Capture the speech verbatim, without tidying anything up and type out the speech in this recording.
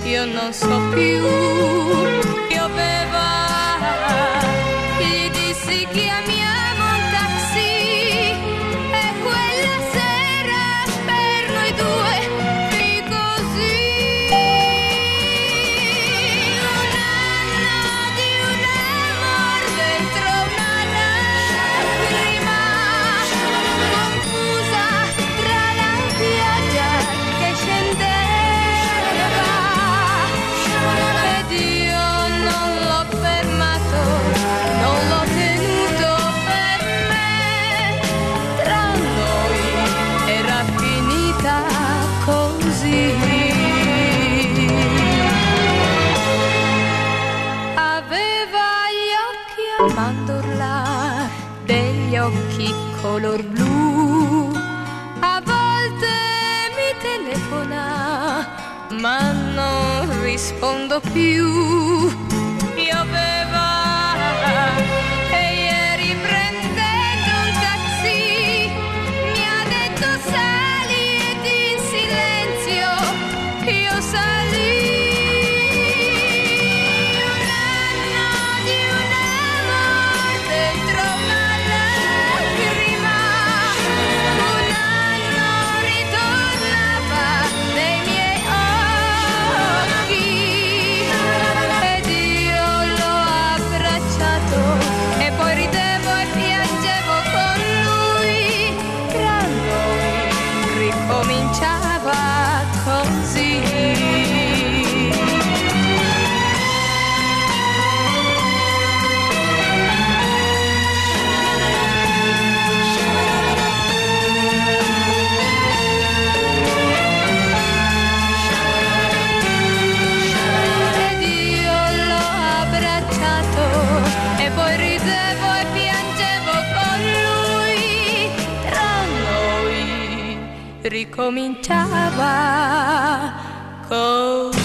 io non so più. Pioveva, gli dissi chiamiamo un taxi e quella sera per noi due fi così. Un anno di un amor dentro una lacrima confusa tra la pioggia che scendeva. Ed io non l'ho fermato, non l'ho tenuto per me. Tra noi era finita così. Aveva gli occhi a mandorla, degli occhi color blu. A volte mi telefona, ma non rispondo più. Pioveva e ieri prendendo un taxi mi ha detto sali ed in silenzio io salì. Un anno di un amor dentro una lacrima, un anno ritornava nei miei occhi ed io l'ho abbracciato e poi ridevo e piangevo con lui. Tra noi ricominciava così. Ed io l'ho abbracciato e poi ridevo e piangevo con lui. Tra noi ricominciava così.